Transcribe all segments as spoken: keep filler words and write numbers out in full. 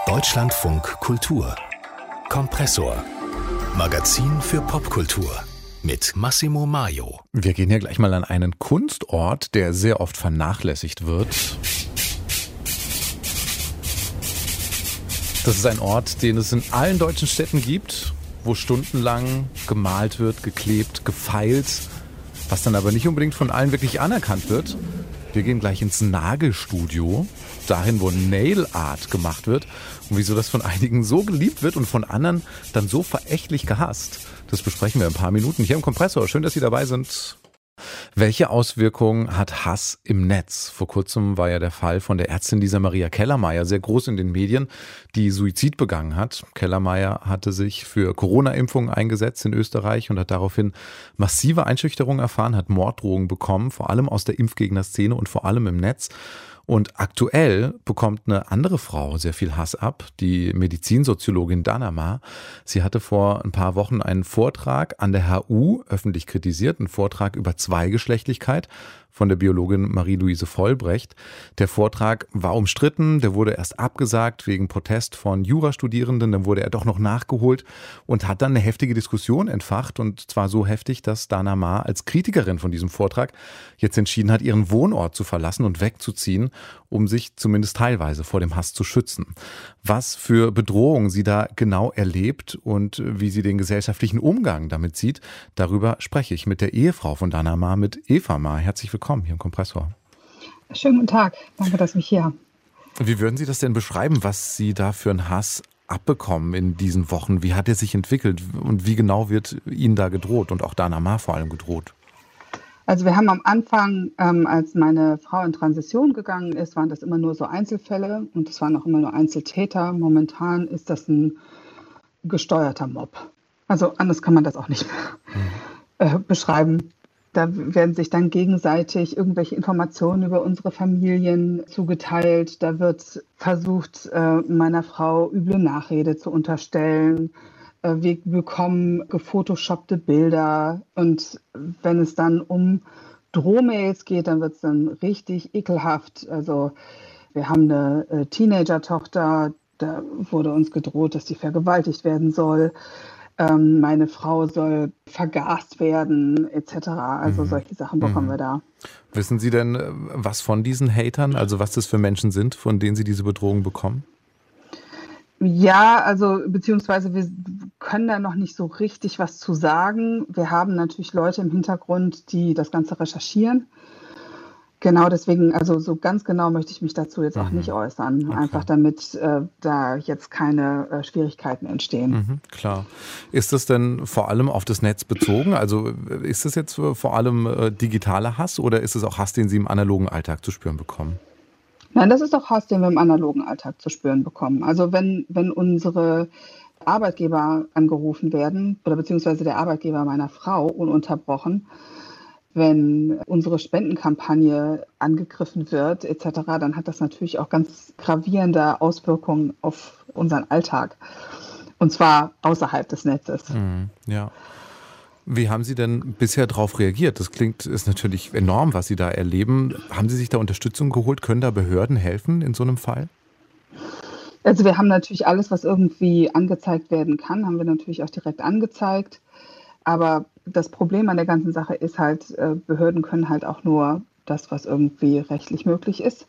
Deutschlandfunk Kultur Kompressor. Magazin für Popkultur mit Massimo Maio. Wir gehen hier gleich mal an einen Kunstort, der sehr oft vernachlässigt wird. Das ist ein Ort, den es in allen deutschen Städten gibt, wo stundenlang gemalt wird, geklebt, gefeilt, was dann aber nicht unbedingt von allen wirklich anerkannt wird. Wir gehen gleich ins Nagelstudio, dahin, wo Nail Art gemacht wird. Und wieso das von einigen so geliebt wird und von anderen dann so verächtlich gehasst, das besprechen wir in ein paar Minuten hier im Kompressor. Schön, dass Sie dabei sind. Welche Auswirkungen hat Hass im Netz? Vor kurzem war ja der Fall von der Ärztin Lisa Maria Kellermeier sehr groß in den Medien, die Suizid begangen hat. Kellermeier hatte sich für Corona-Impfungen eingesetzt in Österreich und hat daraufhin massive Einschüchterung erfahren, hat Morddrohungen bekommen, vor allem aus der Impfgegnerszene und vor allem im Netz. Und aktuell bekommt eine andere Frau sehr viel Hass ab, die Medizinsoziologin Dana Ma. Sie hatte vor ein paar Wochen einen Vortrag an der H U öffentlich kritisiert, einen Vortrag über Zweigeschlechtlichkeit von der Biologin Marie-Louise Vollbrecht. Der Vortrag war umstritten, der wurde erst abgesagt wegen Protest von Jurastudierenden, dann wurde er doch noch nachgeholt und hat dann eine heftige Diskussion entfacht, und zwar so heftig, dass Dana Ma als Kritikerin von diesem Vortrag jetzt entschieden hat, ihren Wohnort zu verlassen und wegzuziehen, um sich zumindest teilweise vor dem Hass zu schützen. Was für Bedrohungen sie da genau erlebt und wie sie den gesellschaftlichen Umgang damit sieht, darüber spreche ich mit der Ehefrau von Dana Ma, mit Eva Ma. Herzlich willkommen hier im Kompressor. Schönen guten Tag, danke, dass ich hier habe. Wie würden Sie das denn beschreiben, was Sie da für einen Hass abbekommen in diesen Wochen? Wie hat er sich entwickelt und wie genau wird Ihnen da gedroht und auch Dana Ma vor allem gedroht? Also wir haben am Anfang, ähm, als meine Frau in Transition gegangen ist, waren das immer nur so Einzelfälle und es waren auch immer nur Einzeltäter. Momentan ist das ein gesteuerter Mob. Also anders kann man das auch nicht mehr äh, beschreiben. Da werden sich dann gegenseitig irgendwelche Informationen über unsere Familien zugeteilt. Da wird versucht, äh, meiner Frau üble Nachrede zu unterstellen. Wir bekommen gefotoshoppte Bilder, und wenn es dann um Drohmails geht, dann wird es dann richtig ekelhaft. Also wir haben eine äh, Teenager-Tochter, da wurde uns gedroht, dass sie vergewaltigt werden soll. Ähm, meine Frau soll vergast werden, et cetera. Also mhm. solche Sachen bekommen mhm. wir da. Wissen Sie denn was von diesen Hatern, also was das für Menschen sind, von denen Sie diese Bedrohung bekommen? Ja, also beziehungsweise wir können da noch nicht so richtig was zu sagen. Wir haben natürlich Leute im Hintergrund, die das Ganze recherchieren. Genau deswegen, also so ganz genau möchte ich mich dazu jetzt auch mhm. nicht äußern. Okay. Einfach damit äh, da jetzt keine äh, Schwierigkeiten entstehen. Mhm, klar. Ist das denn vor allem auf das Netz bezogen? Also ist das jetzt vor allem äh, digitaler Hass oder ist es auch Hass, den Sie im analogen Alltag zu spüren bekommen? Nein, das ist doch Hass, den wir im analogen Alltag zu spüren bekommen. Also wenn, wenn unsere Arbeitgeber angerufen werden oder beziehungsweise der Arbeitgeber meiner Frau ununterbrochen, wenn unsere Spendenkampagne angegriffen wird et cetera, dann hat das natürlich auch ganz gravierende Auswirkungen auf unseren Alltag. Und zwar außerhalb des Netzes. Mhm, ja. Wie haben Sie denn bisher darauf reagiert? Das klingt, ist natürlich enorm, was Sie da erleben. Haben Sie sich da Unterstützung geholt? Können da Behörden helfen in so einem Fall? Also wir haben natürlich alles, was irgendwie angezeigt werden kann, haben wir natürlich auch direkt angezeigt. Aber das Problem an der ganzen Sache ist halt, Behörden können halt auch nur das, was irgendwie rechtlich möglich ist.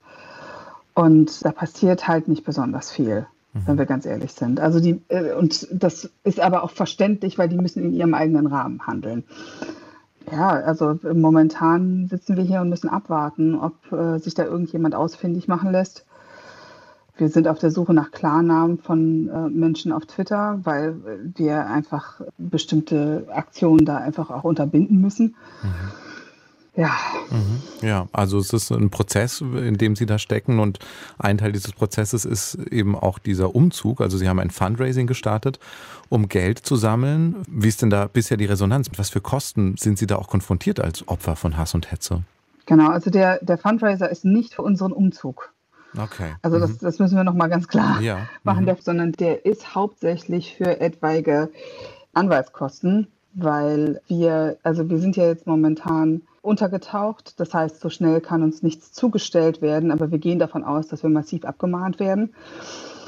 Und da passiert halt nicht besonders viel, wenn wir ganz ehrlich sind. Also die, und das ist aber auch verständlich, weil die müssen in ihrem eigenen Rahmen handeln. Ja, also momentan sitzen wir hier und müssen abwarten, ob äh, sich da irgendjemand ausfindig machen lässt. Wir sind auf der Suche nach Klarnamen von äh, Menschen auf Twitter, weil wir einfach bestimmte Aktionen da einfach auch unterbinden müssen. Mhm. Ja. Mhm. Ja, also es ist ein Prozess, in dem Sie da stecken, und ein Teil dieses Prozesses ist eben auch dieser Umzug. Also Sie haben ein Fundraising gestartet, um Geld zu sammeln. Wie ist denn da bisher die Resonanz? Mit was für Kosten sind Sie da auch konfrontiert als Opfer von Hass und Hetze? Genau, also der, der Fundraiser ist nicht für unseren Umzug. Okay. Also das, das müssen wir nochmal ganz klar ja. machen, mhm. sondern der ist hauptsächlich für etwaige Anwaltskosten, weil wir, also wir sind ja jetzt momentan untergetaucht. Das heißt, so schnell kann uns nichts zugestellt werden, aber wir gehen davon aus, dass wir massiv abgemahnt werden.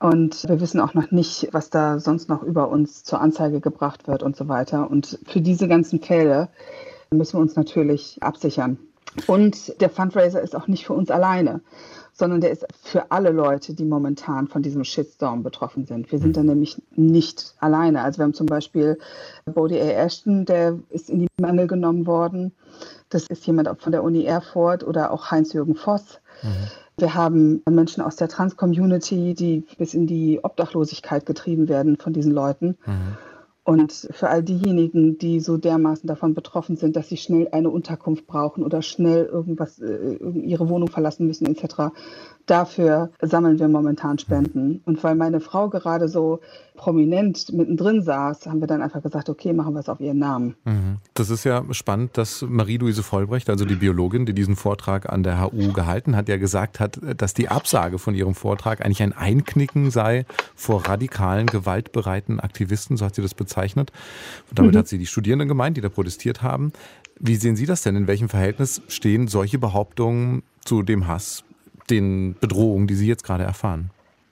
Und wir wissen auch noch nicht, was da sonst noch über uns zur Anzeige gebracht wird und so weiter. Und für diese ganzen Fälle müssen wir uns natürlich absichern. Und der Fundraiser ist auch nicht für uns alleine, sondern der ist für alle Leute, die momentan von diesem Shitstorm betroffen sind. Wir sind da nämlich nicht alleine. Also wir haben zum Beispiel Bodie A. Ashton, der ist in die Mangel genommen worden. Das ist jemand von der Uni Erfurt oder auch Heinz-Jürgen Voss. Mhm. Wir haben Menschen aus der Trans-Community, die bis in die Obdachlosigkeit getrieben werden von diesen Leuten. Mhm. Und für all diejenigen, die so dermaßen davon betroffen sind, dass sie schnell eine Unterkunft brauchen oder schnell irgendwas, ihre Wohnung verlassen müssen et cetera, dafür sammeln wir momentan Spenden. Und weil meine Frau gerade so prominent mittendrin saß, haben wir dann einfach gesagt, okay, machen wir es auf ihren Namen. Das ist ja spannend, dass Marie-Louise Vollbrecht, also die Biologin, die diesen Vortrag an der H U gehalten hat, ja gesagt hat, dass die Absage von ihrem Vortrag eigentlich ein Einknicken sei vor radikalen, gewaltbereiten Aktivisten, so hat sie das bezeichnet. Und damit mhm. hat sie die Studierenden gemeint, die da protestiert haben. Wie sehen Sie das denn? In welchem Verhältnis stehen solche Behauptungen zu dem Hass, den Bedrohungen, die Sie jetzt gerade erfahren?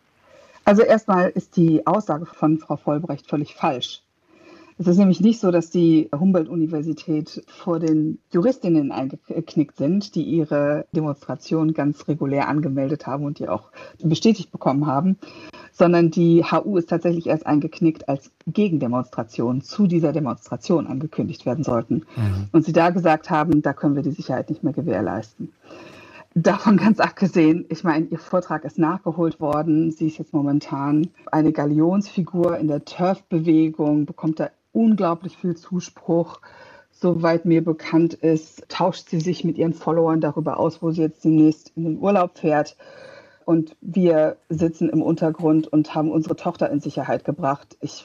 Also erstmal ist die Aussage von Frau Vollbrecht völlig falsch. Es ist nämlich nicht so, dass die Humboldt-Universität vor den Juristinnen eingeknickt sind, die ihre Demonstration ganz regulär angemeldet haben und die auch bestätigt bekommen haben, sondern die H U ist tatsächlich erst eingeknickt, als Gegendemonstrationen zu dieser Demonstration angekündigt werden sollten. Mhm. Und sie da gesagt haben, da können wir die Sicherheit nicht mehr gewährleisten. Davon ganz abgesehen, ich meine, ihr Vortrag ist nachgeholt worden. Sie ist jetzt momentan eine Galionsfigur in der T E R F-Bewegung, bekommt da unglaublich viel Zuspruch. Soweit mir bekannt ist, tauscht sie sich mit ihren Followern darüber aus, wo sie jetzt demnächst in den Urlaub fährt. Und wir sitzen im Untergrund und haben unsere Tochter in Sicherheit gebracht. Ich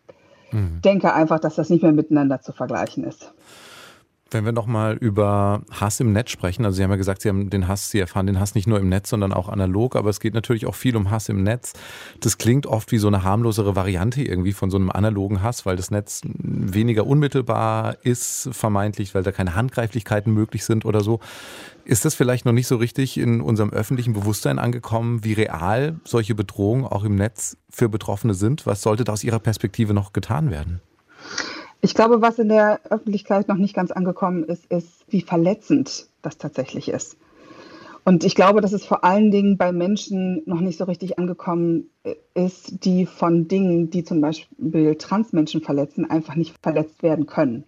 mhm. denke einfach, dass das nicht mehr miteinander zu vergleichen ist. Wenn wir nochmal über Hass im Netz sprechen, also Sie haben ja gesagt, Sie haben den Hass, Sie erfahren den Hass nicht nur im Netz, sondern auch analog, aber es geht natürlich auch viel um Hass im Netz. Das klingt oft wie so eine harmlosere Variante irgendwie von so einem analogen Hass, weil das Netz weniger unmittelbar ist, vermeintlich, weil da keine Handgreiflichkeiten möglich sind oder so. Ist das vielleicht noch nicht so richtig in unserem öffentlichen Bewusstsein angekommen, wie real solche Bedrohungen auch im Netz für Betroffene sind? Was sollte da aus Ihrer Perspektive noch getan werden? Ich glaube, was in der Öffentlichkeit noch nicht ganz angekommen ist, ist, wie verletzend das tatsächlich ist. Und ich glaube, dass es vor allen Dingen bei Menschen noch nicht so richtig angekommen ist, die von Dingen, die zum Beispiel Transmenschen verletzen, einfach nicht verletzt werden können.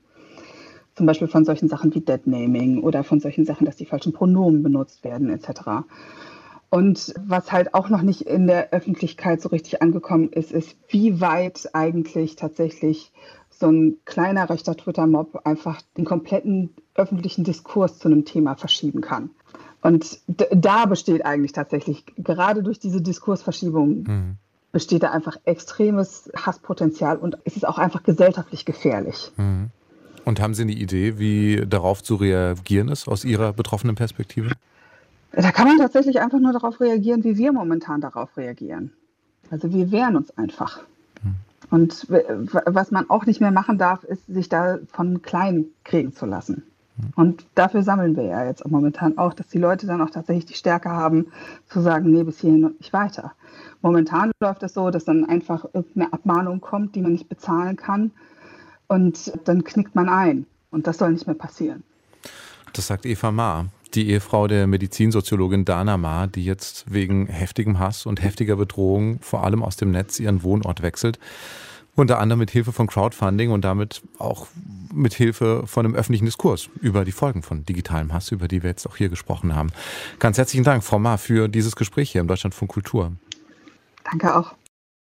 Zum Beispiel von solchen Sachen wie Deadnaming oder von solchen Sachen, dass die falschen Pronomen benutzt werden et cetera. Und was halt auch noch nicht in der Öffentlichkeit so richtig angekommen ist, ist, wie weit eigentlich tatsächlich so ein kleiner rechter Twitter-Mob einfach den kompletten öffentlichen Diskurs zu einem Thema verschieben kann. Und d- da besteht eigentlich tatsächlich, gerade durch diese Diskursverschiebung, mhm. besteht da einfach extremes Hasspotenzial und es ist auch einfach gesellschaftlich gefährlich. Mhm. Und haben Sie eine Idee, wie darauf zu reagieren ist, aus Ihrer betroffenen Perspektive? Da kann man tatsächlich einfach nur darauf reagieren, wie wir momentan darauf reagieren. Also wir wehren uns einfach. Mhm. Und was man auch nicht mehr machen darf, ist, sich da von klein kriegen zu lassen. Und dafür sammeln wir ja jetzt momentan auch, dass die Leute dann auch tatsächlich die Stärke haben, zu sagen, nee, bis hierhin und nicht weiter. Momentan läuft es so, dass dann einfach irgendeine Abmahnung kommt, die man nicht bezahlen kann. Und dann knickt man ein. Und das soll nicht mehr passieren. Das sagt Eva Maar, die Ehefrau der Medizinsoziologin Dana Maar, die jetzt wegen heftigem Hass und heftiger Bedrohung vor allem aus dem Netz ihren Wohnort wechselt. Unter anderem mit Hilfe von Crowdfunding und damit auch mit Hilfe von einem öffentlichen Diskurs über die Folgen von digitalem Hass, über die wir jetzt auch hier gesprochen haben. Ganz herzlichen Dank, Frau Maar, für dieses Gespräch hier im Deutschlandfunk Kultur. Danke auch.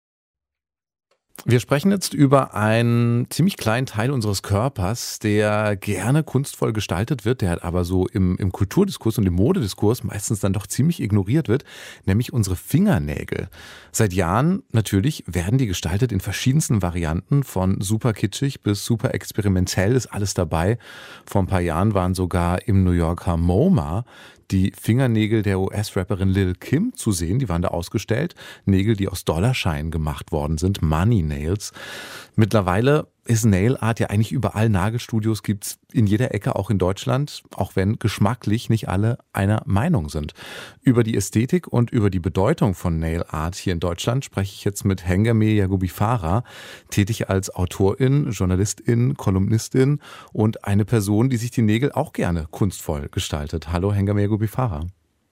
Wir sprechen jetzt über einen ziemlich kleinen Teil unseres Körpers, der gerne kunstvoll gestaltet wird, der aber so im, im Kulturdiskurs und im Modediskurs meistens dann doch ziemlich ignoriert wird, nämlich unsere Fingernägel. Seit Jahren natürlich werden die gestaltet in verschiedensten Varianten, von super kitschig bis super experimentell ist alles dabei. Vor ein paar Jahren waren sogar im New Yorker MoMA die Fingernägel der U S-Rapperin Lil Kim zu sehen, die waren da ausgestellt. Nägel, die aus Dollarscheinen gemacht worden sind, Money Nails. Mittlerweile ist Nail Art ja eigentlich überall. Nagelstudios gibt's in jeder Ecke, auch in Deutschland, auch wenn geschmacklich nicht alle einer Meinung sind. Über die Ästhetik und über die Bedeutung von Nail Art hier in Deutschland spreche ich jetzt mit Hengame Yagubi Farah, tätig als Autorin, Journalistin, Kolumnistin und eine Person, die sich die Nägel auch gerne kunstvoll gestaltet. Hallo Hengame Yagubi Farah.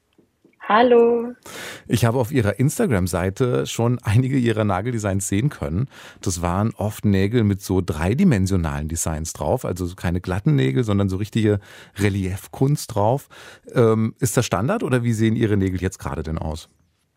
Hallo. Ich habe auf Ihrer Instagram-Seite schon einige Ihrer Nageldesigns sehen können. Das waren oft Nägel mit so dreidimensionalen Designs drauf, also keine glatten Nägel, sondern so richtige Reliefkunst drauf. Ähm, ist das Standard oder wie sehen Ihre Nägel jetzt gerade denn aus?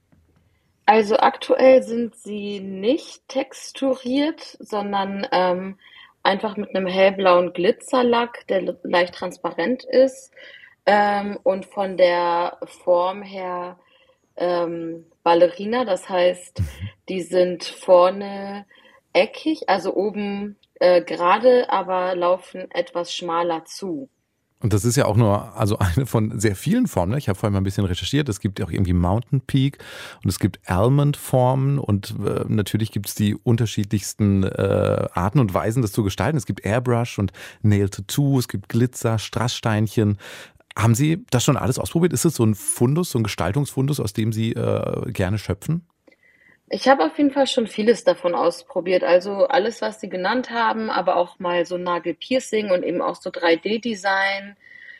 Also aktuell sind sie nicht texturiert, sondern ähm, einfach mit einem hellblauen Glitzerlack, der leicht transparent ist. Ähm, und von der Form her ähm, Ballerina, das heißt, die sind vorne eckig, also oben äh, gerade, aber laufen etwas schmaler zu. Und das ist ja auch nur also eine von sehr vielen Formen. Ich habe vorhin mal ein bisschen recherchiert. Es gibt ja auch irgendwie Mountain Peak und es gibt Almond-Formen und äh, natürlich gibt es die unterschiedlichsten äh, Arten und Weisen, das zu gestalten. Es gibt Airbrush und Nail Tattoo, es gibt Glitzer, Strasssteinchen. Haben Sie das schon alles ausprobiert? Ist es so ein Fundus, so ein Gestaltungsfundus, aus dem Sie äh, gerne schöpfen? Ich habe auf jeden Fall schon vieles davon ausprobiert. Also alles, was Sie genannt haben, aber auch mal so Nagelpiercing und eben auch so drei D-Design.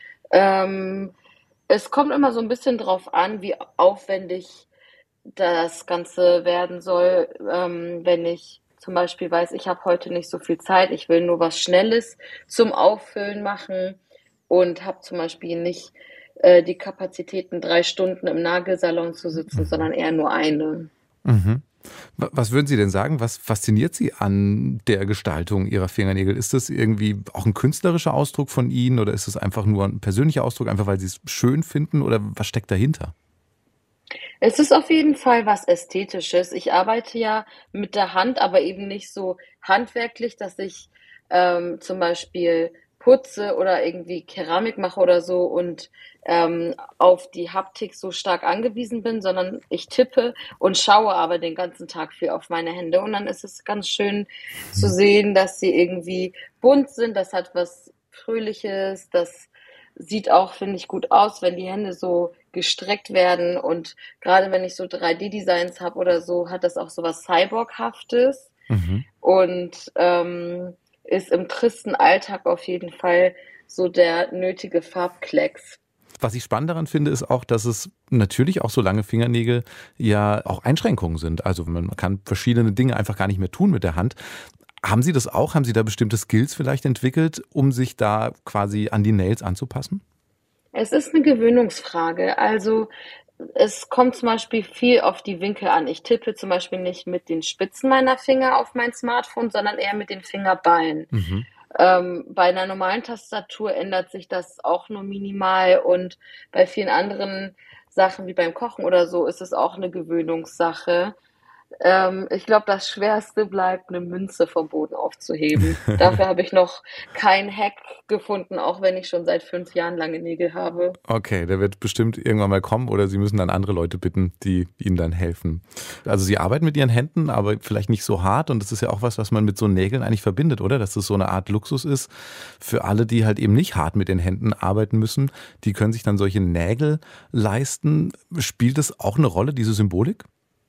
Ähm, es kommt immer so ein bisschen drauf an, wie aufwendig das Ganze werden soll. Ähm, wenn ich zum Beispiel weiß, ich habe heute nicht so viel Zeit, ich will nur was Schnelles zum Auffüllen machen und habe zum Beispiel nicht äh, die Kapazitäten, drei Stunden im Nagelsalon zu sitzen, sondern eher nur eine. Mhm. Was würden Sie denn sagen? Was fasziniert Sie an der Gestaltung Ihrer Fingernägel? Ist das irgendwie auch ein künstlerischer Ausdruck von Ihnen oder ist es einfach nur ein persönlicher Ausdruck, einfach weil Sie es schön finden oder was steckt dahinter? Es ist auf jeden Fall was Ästhetisches. Ich arbeite ja mit der Hand, aber eben nicht so handwerklich, dass ich ähm, zum Beispiel putze oder irgendwie Keramik mache oder so und ähm, auf die Haptik so stark angewiesen bin, sondern ich tippe und schaue aber den ganzen Tag viel auf meine Hände. Und dann ist es ganz schön zu sehen, dass sie irgendwie bunt sind. Das hat was Fröhliches, das sieht auch, finde ich, gut aus, wenn die Hände so gestreckt werden. Und gerade wenn ich so drei D-Designs habe oder so, hat das auch so was Cyborghaftes Mhm. und ähm, ist im tristen Alltag auf jeden Fall so der nötige Farbklecks. Was ich spannend daran finde, ist auch, dass es natürlich auch so lange Fingernägel ja auch Einschränkungen sind. Also man kann verschiedene Dinge einfach gar nicht mehr tun mit der Hand. Haben Sie das auch? Haben Sie da bestimmte Skills vielleicht entwickelt, um sich da quasi an die Nails anzupassen? Es ist eine Gewöhnungsfrage. Also es kommt zum Beispiel viel auf die Winkel an. Ich tippe zum Beispiel nicht mit den Spitzen meiner Finger auf mein Smartphone, sondern eher mit den Fingerballen. Mhm. Ähm, bei einer normalen Tastatur ändert sich das auch nur minimal und bei vielen anderen Sachen wie beim Kochen oder so ist es auch eine Gewöhnungssache. Ähm, ich glaube, das Schwerste bleibt, eine Münze vom Boden aufzuheben. Dafür habe ich noch keinen Hack gefunden, auch wenn ich schon seit fünf Jahren lange Nägel habe. Okay, der wird bestimmt irgendwann mal kommen oder Sie müssen dann andere Leute bitten, die Ihnen dann helfen. Also Sie arbeiten mit Ihren Händen, aber vielleicht nicht so hart und das ist ja auch was, was man mit so Nägeln eigentlich verbindet, oder? Dass das so eine Art Luxus ist für alle, die halt eben nicht hart mit den Händen arbeiten müssen. Die können sich dann solche Nägel leisten. Spielt das auch eine Rolle, diese Symbolik?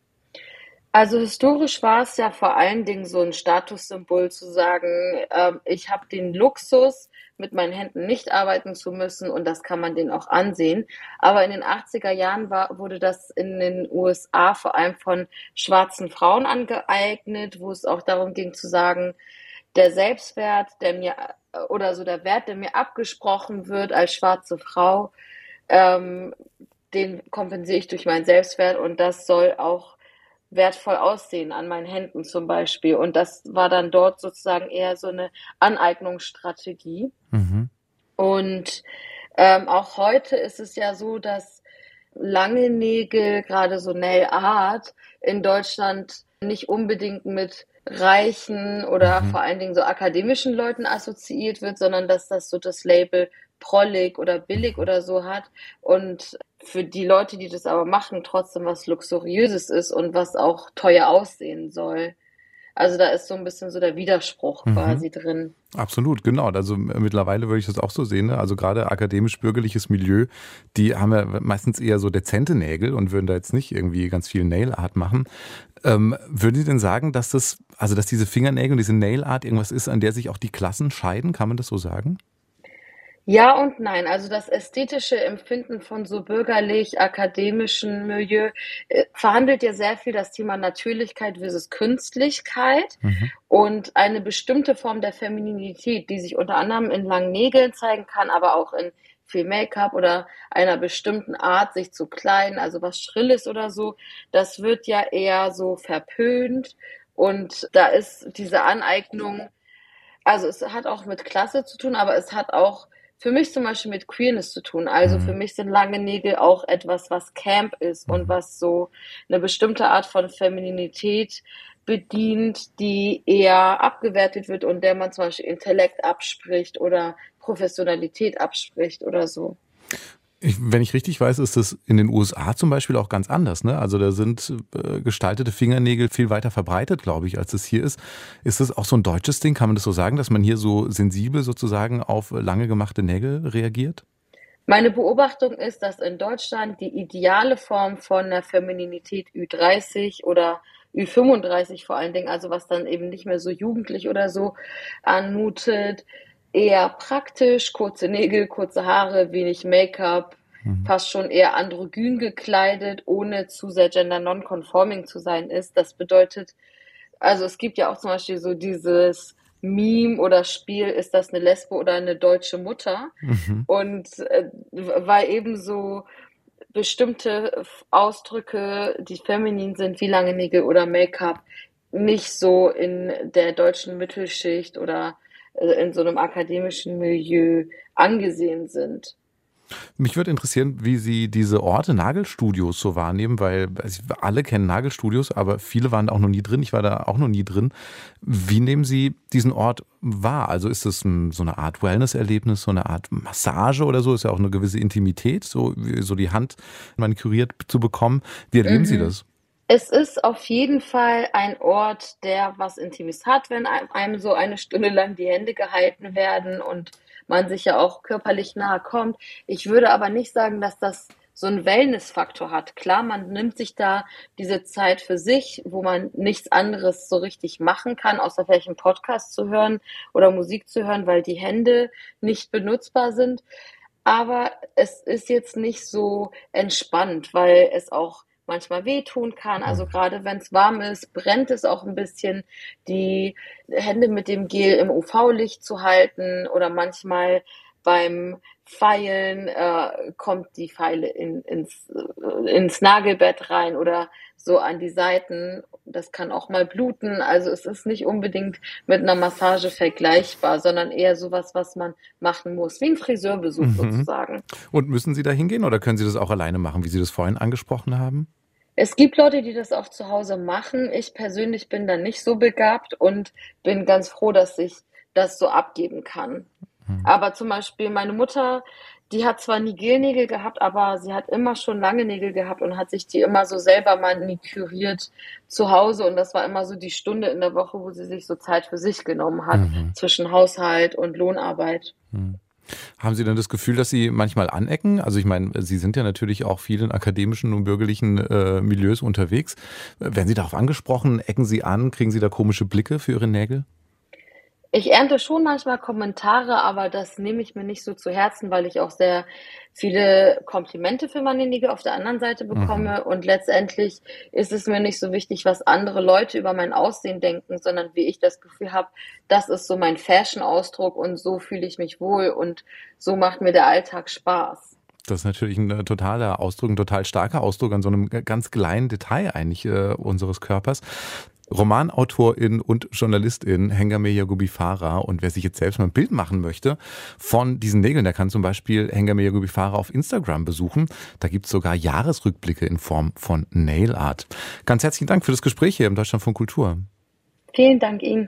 Also historisch war es ja vor allen Dingen so ein Statussymbol zu sagen, ähm, ich habe den Luxus, mit meinen Händen nicht arbeiten zu müssen und das kann man denen auch ansehen. Aber in den achtziger Jahren war, wurde das in den U S A vor allem von schwarzen Frauen angeeignet, wo es auch darum ging zu sagen, der Selbstwert, der mir oder so der Wert, der mir abgesprochen wird als schwarze Frau, ähm, den kompensiere ich durch meinen Selbstwert und das soll auch wertvoll aussehen an meinen Händen zum Beispiel. Und das war dann dort sozusagen eher so eine Aneignungsstrategie. Mhm. Und ähm, auch heute ist es ja so, dass lange Nägel, gerade so Nail Art, in Deutschland nicht unbedingt mit reichen oder Mhm. vor allen Dingen so akademischen Leuten assoziiert wird, sondern dass das so das Label prollig oder billig oder so hat und für die Leute, die das aber machen, trotzdem was Luxuriöses ist und was auch teuer aussehen soll. Also da ist so ein bisschen so der Widerspruch Mhm. quasi drin. Absolut, genau. Also äh, mittlerweile würde ich das auch so sehen. Ne? Also gerade akademisch-bürgerliches Milieu, die haben ja meistens eher so dezente Nägel und würden da jetzt nicht irgendwie ganz viel Nail Art machen. Ähm, würden Sie denn sagen, dass das, also dass diese Fingernägel und diese Nail Art irgendwas ist, an der sich auch die Klassen scheiden? Kann man das so sagen? Ja und nein. Also das ästhetische Empfinden von so bürgerlich-akademischen Milieu äh, verhandelt ja sehr viel das Thema Natürlichkeit versus Künstlichkeit Mhm. und eine bestimmte Form der Femininität, die sich unter anderem in langen Nägeln zeigen kann, aber auch in viel Make-up oder einer bestimmten Art, sich zu kleiden, also was Schrilles oder so. Das wird ja eher so verpönt und da ist diese Aneignung, also es hat auch mit Klasse zu tun, aber es hat auch für mich zum Beispiel mit Queerness zu tun. Also für Mhm. mich sind lange Nägel auch etwas, was Camp ist und Mhm. was so eine bestimmte Art von Femininität bedient, die eher abgewertet wird und der man zum Beispiel Intellekt abspricht oder Professionalität abspricht oder so. Ich, wenn ich richtig weiß, ist das in den U S A zum Beispiel auch ganz anders. Ne? Also da sind äh, gestaltete Fingernägel viel weiter verbreitet, glaube ich, als es hier ist. Ist das auch so ein deutsches Ding? Kann man das so sagen, dass man hier so sensibel sozusagen auf lange gemachte Nägel reagiert? Meine Beobachtung ist, dass in Deutschland die ideale Form von der Femininität Ü dreißig oder Ü fünfunddreißig vor allen Dingen, also was dann eben nicht mehr so jugendlich oder so anmutet, eher praktisch, kurze Nägel, kurze Haare, wenig Make-up, Mhm. fast schon eher androgyn gekleidet, ohne zu sehr gender non-conforming zu sein ist. Das bedeutet, also es gibt ja auch zum Beispiel so dieses Meme oder Spiel, ist das eine Lesbe oder eine deutsche Mutter? Mhm. Und äh, weil eben so bestimmte Ausdrücke, die feminin sind, wie lange Nägel oder Make-up, nicht so in der deutschen Mittelschicht oder äh, in so einem akademischen Milieu angesehen sind. Mich würde interessieren, wie Sie diese Orte Nagelstudios so wahrnehmen, weil also alle kennen Nagelstudios, aber viele waren da auch noch nie drin. Ich war da auch noch nie drin. Wie nehmen Sie diesen Ort wahr? Also ist es ein, so eine Art Wellness-Erlebnis, so eine Art Massage oder so? Ist ja auch eine gewisse Intimität, so, so die Hand maniküriert zu bekommen. Wie erleben Sie Mhm. das? Es ist auf jeden Fall ein Ort, der was Intimes hat, wenn einem so eine Stunde lang die Hände gehalten werden und man sich ja auch körperlich nahe kommt. Ich würde aber nicht sagen, dass das so einen Wellness-Faktor hat. Klar, man nimmt sich da diese Zeit für sich, wo man nichts anderes so richtig machen kann, außer vielleicht einen Podcast zu hören oder Musik zu hören, weil die Hände nicht benutzbar sind. Aber es ist jetzt nicht so entspannt, weil es auch manchmal wehtun kann. Also gerade wenn es warm ist, brennt es auch ein bisschen, die Hände mit dem Gel im U V-Licht zu halten oder manchmal beim Feilen äh, kommt die Feile in, ins, äh, ins Nagelbett rein oder so an die Seiten. Das kann auch mal bluten. Also es ist nicht unbedingt mit einer Massage vergleichbar, sondern eher sowas, was man machen muss, wie ein Friseurbesuch Mhm. sozusagen. Und müssen Sie da hingehen oder können Sie das auch alleine machen, wie Sie das vorhin angesprochen haben? Es gibt Leute, die das auch zu Hause machen. Ich persönlich bin da nicht so begabt und bin ganz froh, dass ich das so abgeben kann. Mhm. Aber zum Beispiel meine Mutter, die hat zwar nie Gelnägel gehabt, aber sie hat immer schon lange Nägel gehabt und hat sich die immer so selber maniküriert zu Hause. Und das war immer so die Stunde in der Woche, wo sie sich so Zeit für sich genommen hat, Mhm. zwischen Haushalt und Lohnarbeit. Mhm. Haben Sie denn das Gefühl, dass Sie manchmal anecken? Also ich meine, Sie sind ja natürlich auch viel in akademischen und bürgerlichen äh, Milieus unterwegs. Werden Sie darauf angesprochen? Ecken Sie an? Kriegen Sie da komische Blicke für Ihre Nägel? Ich ernte schon manchmal Kommentare, aber das nehme ich mir nicht so zu Herzen, weil ich auch sehr viele Komplimente für meine Nägel auf der anderen Seite bekomme. Mhm. Und letztendlich ist es mir nicht so wichtig, was andere Leute über mein Aussehen denken, sondern wie ich das Gefühl habe, das ist so mein Fashion-Ausdruck und so fühle ich mich wohl und so macht mir der Alltag Spaß. Das ist natürlich ein äh, totaler Ausdruck, ein total starker Ausdruck an so einem g- ganz kleinen Detail eigentlich äh, unseres Körpers. Romanautorin und Journalistin Hengame Yagubi Farah. Und wer sich jetzt selbst mal ein Bild machen möchte von diesen Nägeln, der kann zum Beispiel Hengame Yagubi Farah auf Instagram besuchen. Da gibt es sogar Jahresrückblicke in Form von Nail Art. Ganz herzlichen Dank für das Gespräch hier im Deutschlandfunk Kultur. Vielen Dank Ihnen.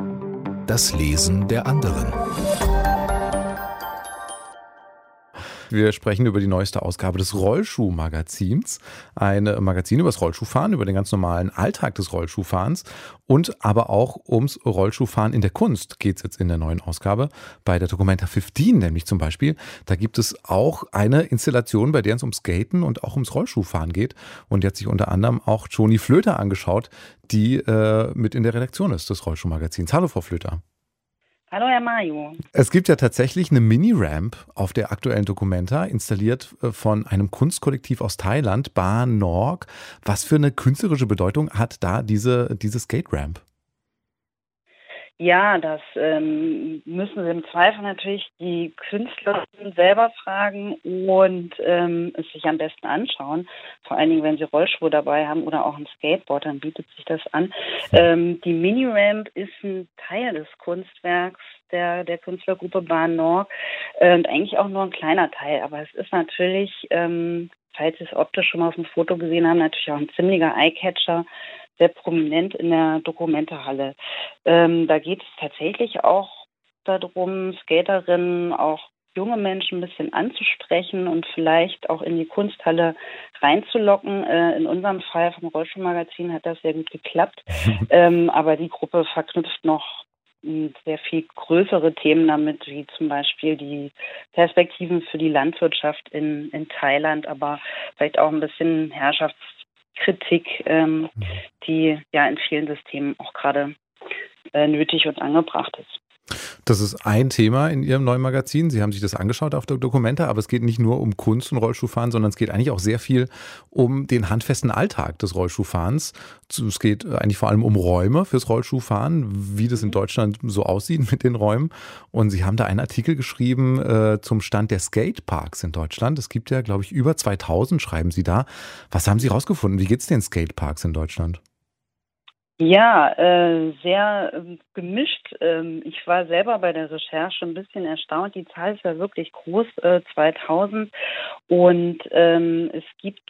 Das Lesen der anderen. Wir sprechen über die neueste Ausgabe des Rollschuh-Magazins. Ein Magazin über das Rollschuhfahren, über den ganz normalen Alltag des Rollschuhfahrens und aber auch ums Rollschuhfahren in der Kunst geht es jetzt in der neuen Ausgabe. Bei der Documenta fünfzehn nämlich zum Beispiel, da gibt es auch eine Installation, bei der es ums Skaten und auch ums Rollschuhfahren geht. Und die hat sich unter anderem auch Joni Flöter angeschaut, die äh, mit in der Redaktion ist des Rollschuhmagazins. Hallo, Frau Flöter. Hallo, Herr Mayo. Es gibt ja tatsächlich eine Mini-Ramp auf der aktuellen Documenta, installiert von einem Kunstkollektiv aus Thailand, Ba Norg. Was für eine künstlerische Bedeutung hat da diese, diese Skate-Ramp? Ja, das ähm, müssen Sie im Zweifel natürlich die Künstler selber fragen und ähm, es sich am besten anschauen. Vor allen Dingen, wenn Sie Rollschuhe dabei haben oder auch ein Skateboard, dann bietet sich das an. Ähm, die Mini-Ramp ist ein Teil des Kunstwerks der, der Künstlergruppe Ba Norg äh, und eigentlich auch nur ein kleiner Teil. Aber es ist natürlich, ähm, falls Sie es optisch schon mal auf dem Foto gesehen haben, natürlich auch ein ziemlicher Eyecatcher, sehr prominent in der Dokumentehalle. Ähm, da geht es tatsächlich auch darum, Skaterinnen, auch junge Menschen ein bisschen anzusprechen und vielleicht auch in die Kunsthalle reinzulocken. Äh, in unserem Fall vom Rollschuhmagazin hat das sehr gut geklappt. ähm, aber die Gruppe verknüpft noch sehr viel größere Themen damit, wie zum Beispiel die Perspektiven für die Landwirtschaft in, in Thailand, aber vielleicht auch ein bisschen Herrschafts Kritik, ähm, die ja in vielen Systemen auch gerade äh, nötig und angebracht ist. Das ist ein Thema in Ihrem neuen Magazin. Sie haben sich das angeschaut auf der Documenta, aber es geht nicht nur um Kunst und Rollschuhfahren, sondern es geht eigentlich auch sehr viel um den handfesten Alltag des Rollschuhfahrens. Es geht eigentlich vor allem um Räume fürs Rollschuhfahren, wie das in Deutschland so aussieht mit den Räumen. Und Sie haben da einen Artikel geschrieben äh, zum Stand der Skateparks in Deutschland. Es gibt ja, glaube ich, über zweitausend, schreiben Sie da. Was haben Sie rausgefunden? Wie geht es den Skateparks in Deutschland? Ja, äh, sehr äh, gemischt. Ähm, ich war selber bei der Recherche ein bisschen erstaunt. Die Zahl ist ja wirklich groß, äh, zweitausend. Und ähm, es gibt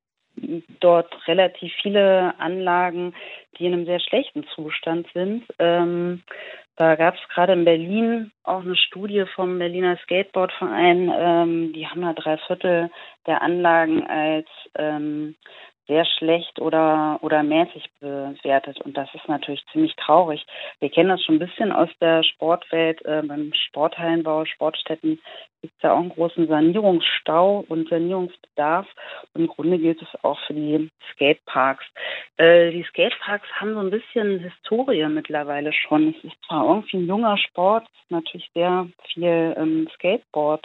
dort relativ viele Anlagen, die in einem sehr schlechten Zustand sind. Ähm, da gab es gerade in Berlin auch eine Studie vom Berliner Skateboardverein. Ähm, die haben da drei Viertel der Anlagen als ähm, sehr schlecht oder oder mäßig bewertet. Und das ist natürlich ziemlich traurig. Wir kennen das schon ein bisschen aus der Sportwelt. Äh, beim Sporthallenbau, Sportstätten gibt es ja auch einen großen Sanierungsstau und Sanierungsbedarf. Und im Grunde gilt es auch für die Skateparks. Äh, die Skateparks haben so ein bisschen Historie mittlerweile schon. Es ist zwar irgendwie ein junger Sport, es ist natürlich sehr viel ähm, Skateboard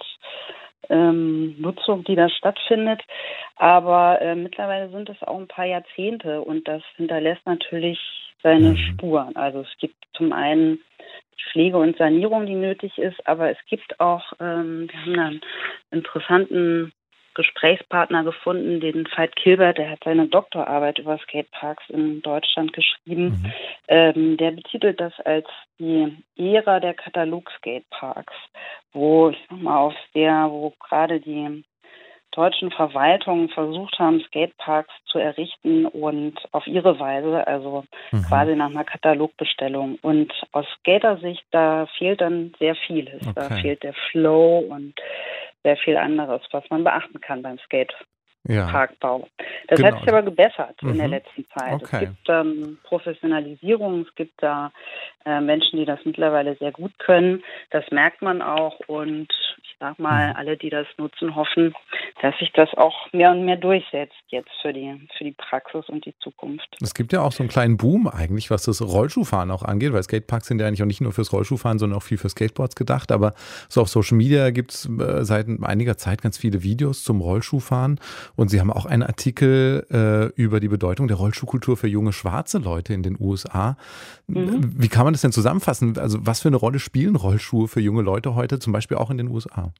Ähm, Nutzung, die da stattfindet. Aber äh, mittlerweile sind es auch ein paar Jahrzehnte und das hinterlässt natürlich seine Spuren. Also es gibt zum einen Pflege und Sanierung, die nötig ist, aber es gibt auch, ähm, wir haben da einen interessanten Gesprächspartner gefunden, den Veit Kilbert, der hat seine Doktorarbeit über Skateparks in Deutschland geschrieben. Mhm. Ähm, der betitelt das als die Ära der Katalog-Skateparks, wo ich sag mal auf der, wo gerade die deutschen Verwaltungen versucht haben, Skateparks zu errichten und auf ihre Weise, also mhm. quasi nach einer Katalogbestellung. Und aus Skatersicht, da fehlt dann sehr vieles. Okay. Da fehlt der Flow und sehr viel anderes, was man beachten kann beim Skateparkbau. Ja. Das genau. hat sich aber gebessert mhm. in der letzten Zeit. Okay. Es gibt ähm, Professionalisierung, es gibt da äh, Menschen, die das mittlerweile sehr gut können. Das merkt man auch und ich sag mal, mhm. alle, die das nutzen, hoffen, dass sich das auch mehr und mehr durchsetzt jetzt für die, für die Praxis und die Zukunft. Es gibt ja auch so einen kleinen Boom eigentlich, was das Rollschuhfahren auch angeht, weil Skateparks sind ja eigentlich auch nicht nur fürs Rollschuhfahren, sondern auch viel für Skateboards gedacht. Aber so auf Social Media gibt es äh, seit einiger Zeit ganz viele Videos zum Rollschuhfahren. Und Sie haben auch einen Artikel äh, über die Bedeutung der Rollschuhkultur für junge schwarze Leute in den U S A. Mhm. Wie kann man das denn zusammenfassen? Also was für eine Rolle spielen Rollschuhe für junge Leute heute, zum Beispiel auch in den U S A?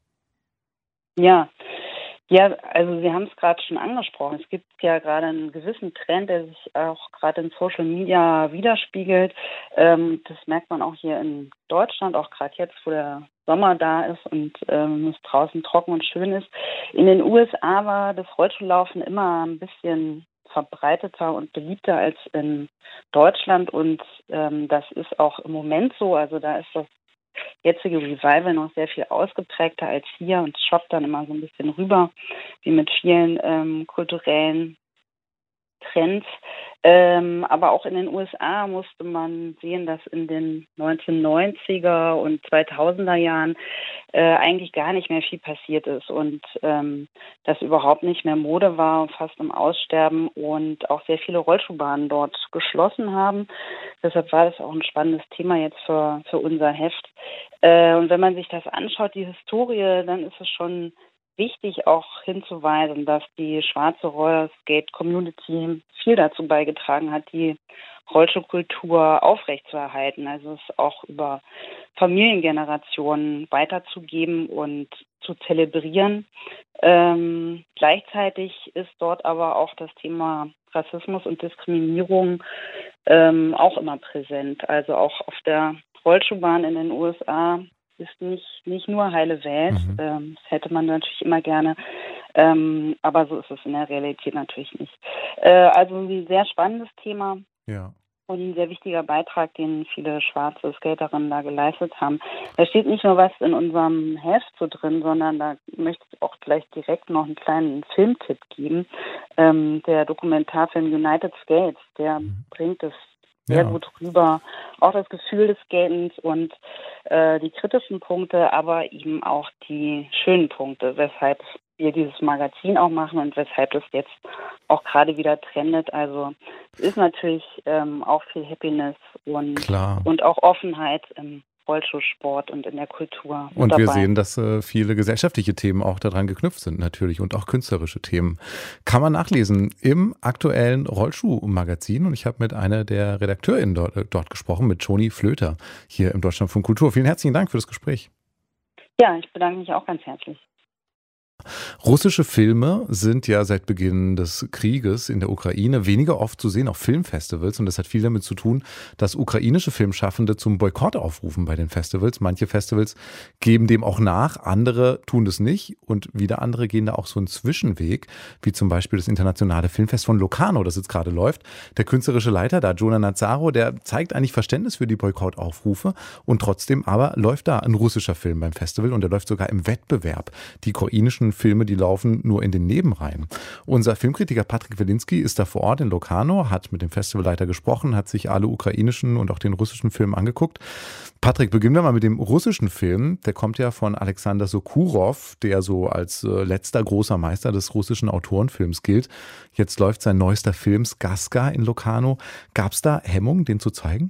Ja, ja, also Sie haben es gerade schon angesprochen. Es gibt ja gerade einen gewissen Trend, der sich auch gerade in Social Media widerspiegelt. Ähm, das merkt man auch hier in Deutschland, auch gerade jetzt, wo der Sommer da ist und ähm, es draußen trocken und schön ist. In den U S A war das Rollschuhlaufen immer ein bisschen verbreiteter und beliebter als in Deutschland und ähm, das ist auch im Moment so. Also da ist das jetzige Revival noch sehr viel ausgeprägter als hier und schwappt dann immer so ein bisschen rüber, wie mit vielen ähm, kulturellen Trends. Ähm, aber auch in den U S A musste man sehen, dass in den neunzehnhundertneunziger und zweitausender Jahren äh, eigentlich gar nicht mehr viel passiert ist und ähm, das überhaupt nicht mehr Mode war und fast im Aussterben und auch sehr viele Rollschuhbahnen dort geschlossen haben. Deshalb war das auch ein spannendes Thema jetzt für, für unser Heft. Äh, und wenn man sich das anschaut, die Historie, dann ist es schon wichtig auch hinzuweisen, dass die schwarze Rollerskate-Community viel dazu beigetragen hat, die Rollschuhkultur aufrechtzuerhalten, also es auch über Familiengenerationen weiterzugeben und zu zelebrieren. Ähm, gleichzeitig ist dort aber auch das Thema Rassismus und Diskriminierung ähm, auch immer präsent. Also auch auf der Rollschuhbahn in den U S A ist nicht, nicht nur heile Welt. Mhm. Ähm, das hätte man natürlich immer gerne. Ähm, aber so ist es in der Realität natürlich nicht. Äh, also ein sehr spannendes Thema. Ja. Und ein sehr wichtiger Beitrag, den viele schwarze Skaterinnen da geleistet haben. Da steht nicht nur was in unserem Heft so drin, sondern da möchte ich auch gleich direkt noch einen kleinen Filmtipp geben. Ähm, der Dokumentarfilm United Skates, der mhm. bringt es sehr ja. gut rüber. Auch das Gefühl des Skatens und äh, die kritischen Punkte, aber eben auch die schönen Punkte, weshalb wir dieses Magazin auch machen und weshalb es jetzt auch gerade wieder trendet. Also es ist natürlich ähm, auch viel Happiness und, Klar. und auch Offenheit im Rollschuhsport und in der Kultur. Und dabei. Wir sehen, dass äh, viele gesellschaftliche Themen auch daran geknüpft sind natürlich und auch künstlerische Themen. Kann man nachlesen im aktuellen Rollschuhmagazin und ich habe mit einer der RedakteurInnen dort, äh, dort gesprochen, mit Joni Flöter hier im Deutschlandfunk Kultur. Vielen herzlichen Dank für das Gespräch. Ja, ich bedanke mich auch ganz herzlich. Russische Filme sind ja seit Beginn des Krieges in der Ukraine weniger oft zu sehen auf Filmfestivals und das hat viel damit zu tun, dass ukrainische Filmschaffende zum Boykott aufrufen bei den Festivals. Manche Festivals geben dem auch nach, andere tun das nicht und wieder andere gehen da auch so einen Zwischenweg, wie zum Beispiel das internationale Filmfest von Locarno, das jetzt gerade läuft. Der künstlerische Leiter da, Jonah Nazaro, der zeigt eigentlich Verständnis für die Boykottaufrufe und trotzdem aber läuft da ein russischer Film beim Festival und der läuft sogar im Wettbewerb. Die ukrainischen Filme, die laufen nur in den Nebenreihen. Unser Filmkritiker Patrick Wilinski ist da vor Ort in Locarno, hat mit dem Festivalleiter gesprochen, hat sich alle ukrainischen und auch den russischen Film angeguckt. Patrick, beginnen wir mal mit dem russischen Film. Der kommt ja von Alexander Sokurov, der so als äh, letzter großer Meister des russischen Autorenfilms gilt. Jetzt läuft sein neuester Film Skaska in Locarno. Gab es da Hemmung, den zu zeigen?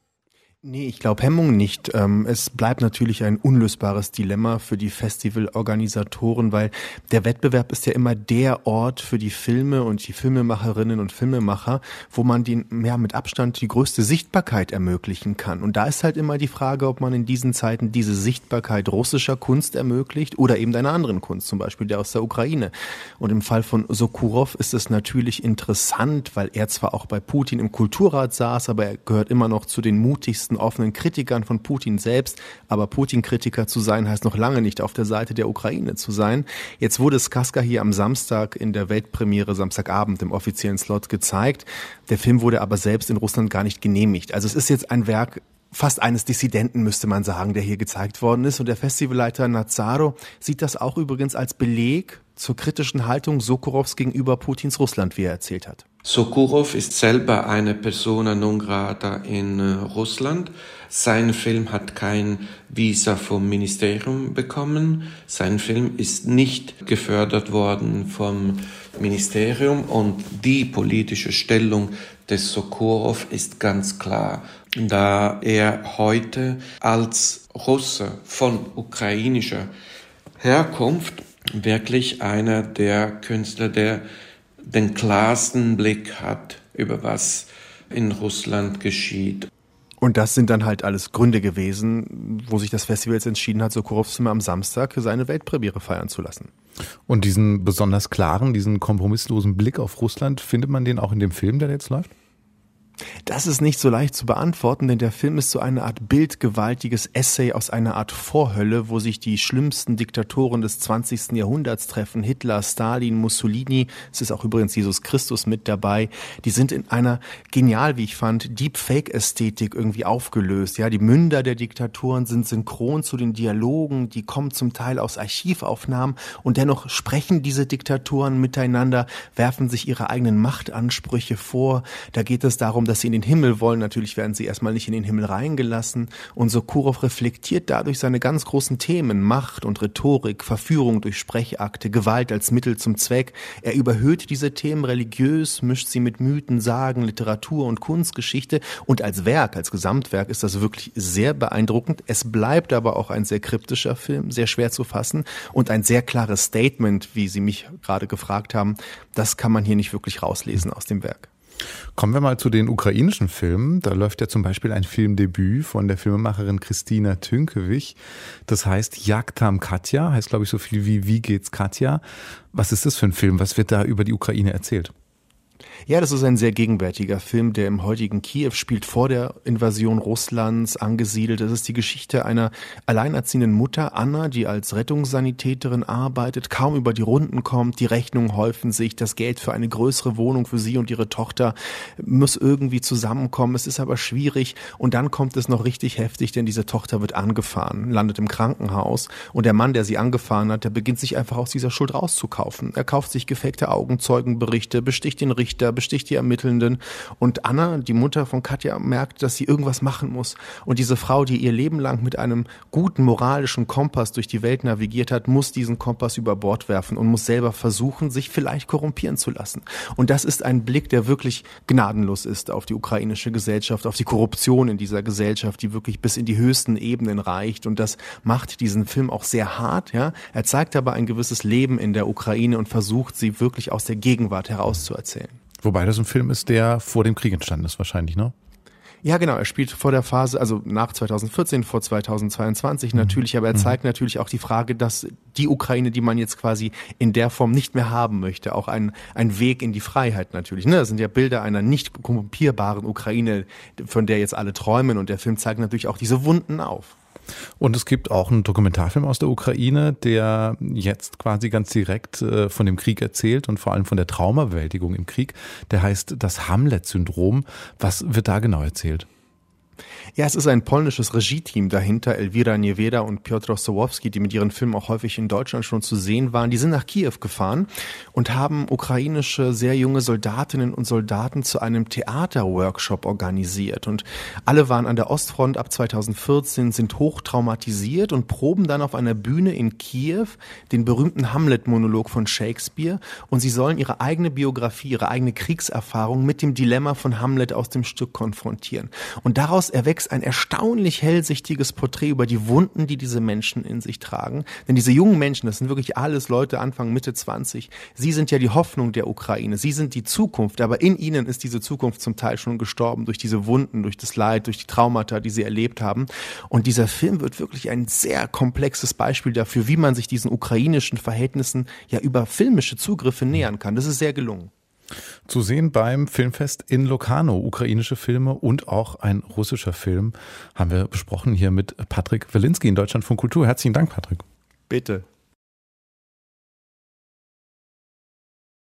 Nee, ich glaube Hemmung nicht. Es bleibt natürlich ein unlösbares Dilemma für die Festivalorganisatoren, weil der Wettbewerb ist ja immer der Ort für die Filme und die Filmemacherinnen und Filmemacher, wo man den ja, mit Abstand die größte Sichtbarkeit ermöglichen kann. Und da ist halt immer die Frage, ob man in diesen Zeiten diese Sichtbarkeit russischer Kunst ermöglicht oder eben einer anderen Kunst, zum Beispiel der aus der Ukraine. Und im Fall von Sokurov ist es natürlich interessant, weil er zwar auch bei Putin im Kulturrat saß, aber er gehört immer noch zu den mutigsten offenen Kritikern von Putin selbst, aber Putin-Kritiker zu sein, heißt noch lange nicht auf der Seite der Ukraine zu sein. Jetzt wurde Skaska hier am Samstag in der Weltpremiere, Samstagabend im offiziellen Slot gezeigt. Der Film wurde aber selbst in Russland gar nicht genehmigt. Also es ist jetzt ein Werk fast eines Dissidenten, müsste man sagen, der hier gezeigt worden ist. Und der Festivalleiter Nazaro sieht das auch übrigens als Beleg zur kritischen Haltung Sokurovs gegenüber Putins Russland, wie er erzählt hat. Sokurov ist selber eine persona non grata in äh, Russland. Sein Film hat kein Visa vom Ministerium bekommen. Sein Film ist nicht gefördert worden vom Ministerium und die politische Stellung des Sokurov ist ganz klar, da er heute als Russe von ukrainischer Herkunft wirklich einer der Künstler, der den klarsten Blick hat, über was in Russland geschieht. Und das sind dann halt alles Gründe gewesen, wo sich das Festival jetzt entschieden hat, Sokurovs Film am Samstag seine Weltpremiere feiern zu lassen. Und diesen besonders klaren, diesen kompromisslosen Blick auf Russland, findet man den auch in dem Film, der jetzt läuft? Das ist nicht so leicht zu beantworten, denn der Film ist so eine Art bildgewaltiges Essay aus einer Art Vorhölle, wo sich die schlimmsten Diktatoren des zwanzigsten Jahrhunderts treffen. Hitler, Stalin, Mussolini, es ist auch übrigens Jesus Christus mit dabei. Die sind in einer, genial wie ich fand, Deepfake-Ästhetik irgendwie aufgelöst. Ja, die Münder der Diktatoren sind synchron zu den Dialogen, die kommen zum Teil aus Archivaufnahmen und dennoch sprechen diese Diktatoren miteinander, werfen sich ihre eigenen Machtansprüche vor. Da geht es darum, dass sie in den Himmel wollen. Natürlich werden sie erstmal nicht in den Himmel reingelassen. Und Sokurov reflektiert dadurch seine ganz großen Themen: Macht und Rhetorik, Verführung durch Sprechakte, Gewalt als Mittel zum Zweck. Er überhöht diese Themen religiös, mischt sie mit Mythen, Sagen, Literatur und Kunstgeschichte. Und als Werk, als Gesamtwerk ist das wirklich sehr beeindruckend. Es bleibt aber auch ein sehr kryptischer Film, sehr schwer zu fassen und ein sehr klares Statement, wie Sie mich gerade gefragt haben. Das kann man hier nicht wirklich rauslesen aus dem Werk. Kommen wir mal zu den ukrainischen Filmen. Da läuft ja zum Beispiel ein Filmdebüt von der Filmemacherin Christina Tünkewich. Das heißt Jak tam Katja, heißt glaube ich so viel wie Wie geht's Katja? Was ist das für ein Film? Was wird da über die Ukraine erzählt? Ja, das ist ein sehr gegenwärtiger Film, der im heutigen Kiew spielt, vor der Invasion Russlands angesiedelt. Das ist die Geschichte einer alleinerziehenden Mutter, Anna, die als Rettungssanitäterin arbeitet, kaum über die Runden kommt, die Rechnungen häufen sich, das Geld für eine größere Wohnung für sie und ihre Tochter muss irgendwie zusammenkommen. Es ist aber schwierig und dann kommt es noch richtig heftig, denn diese Tochter wird angefahren, landet im Krankenhaus und der Mann, der sie angefahren hat, der beginnt sich einfach aus dieser Schuld rauszukaufen. Er kauft sich gefakte Augenzeugenberichte, besticht den Richter, besticht die Ermittelnden und Anna, die Mutter von Katja, merkt, dass sie irgendwas machen muss. Und diese Frau, die ihr Leben lang mit einem guten moralischen Kompass durch die Welt navigiert hat, muss diesen Kompass über Bord werfen und muss selber versuchen, sich vielleicht korrumpieren zu lassen. Und das ist ein Blick, der wirklich gnadenlos ist auf die ukrainische Gesellschaft, auf die Korruption in dieser Gesellschaft, die wirklich bis in die höchsten Ebenen reicht. Und das macht diesen Film auch sehr hart. Ja? Er zeigt aber ein gewisses Leben in der Ukraine und versucht, sie wirklich aus der Gegenwart herauszuerzählen. Wobei das ein Film ist, der vor dem Krieg entstanden ist wahrscheinlich, ne? Ja, genau. Er spielt vor der Phase, also nach zweitausendvierzehn, vor zweitausendzweiundzwanzig mhm. natürlich, aber er zeigt mhm. natürlich auch die Frage, dass die Ukraine, die man jetzt quasi in der Form nicht mehr haben möchte, auch ein, ein Weg in die Freiheit natürlich. Ne? Das sind ja Bilder einer nicht korrumpierbaren Ukraine, von der jetzt alle träumen, und der Film zeigt natürlich auch diese Wunden auf. Und es gibt auch einen Dokumentarfilm aus der Ukraine, der jetzt quasi ganz direkt äh, von dem Krieg erzählt und vor allem von der Traumabewältigung im Krieg. Der heißt Das Hamlet-Syndrom. Was wird da genau erzählt? Ja, es ist ein polnisches Regie-Team dahinter, Elwira Nieweda und Piotr Ostrowski, die mit ihren Filmen auch häufig in Deutschland schon zu sehen waren. Die sind nach Kiew gefahren und haben ukrainische, sehr junge Soldatinnen und Soldaten zu einem Theaterworkshop organisiert. Und alle waren an der Ostfront ab zweitausendvierzehn, sind hochtraumatisiert und proben dann auf einer Bühne in Kiew den berühmten Hamlet-Monolog von Shakespeare. Und sie sollen ihre eigene Biografie, ihre eigene Kriegserfahrung mit dem Dilemma von Hamlet aus dem Stück konfrontieren. Und daraus erwächst ein erstaunlich hellsichtiges Porträt über die Wunden, die diese Menschen in sich tragen. Denn diese jungen Menschen, das sind wirklich alles Leute Anfang, Mitte zwanzig, sie sind ja die Hoffnung der Ukraine, sie sind die Zukunft, aber in ihnen ist diese Zukunft zum Teil schon gestorben durch diese Wunden, durch das Leid, durch die Traumata, die sie erlebt haben. Und dieser Film wird wirklich ein sehr komplexes Beispiel dafür, wie man sich diesen ukrainischen Verhältnissen ja über filmische Zugriffe nähern kann. Das ist sehr gelungen. Zu sehen beim Filmfest in Locarno, ukrainische Filme und auch ein russischer Film, haben wir besprochen hier mit Patrick Wilinski in Deutschlandfunk Kultur. Herzlichen Dank, Patrick. Bitte.